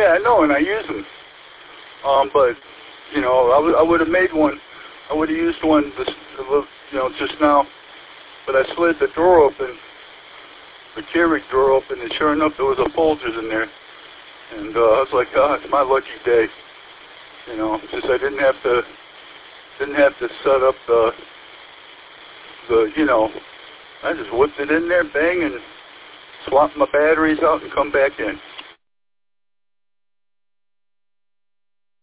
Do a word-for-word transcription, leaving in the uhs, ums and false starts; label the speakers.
Speaker 1: Yeah, I know, and I use them. Um, but, you know, I, w- I would have made one. I would have used one, this, you know, just now. But I slid the door open, the Keurig drawer open, and sure enough, there was a Folgers in there. And uh, I was like, oh, it's my lucky day. You know, just I didn't have to, didn't have to set up the, the, you know, I just whipped it in there, bang, and swapped my batteries out and come back in.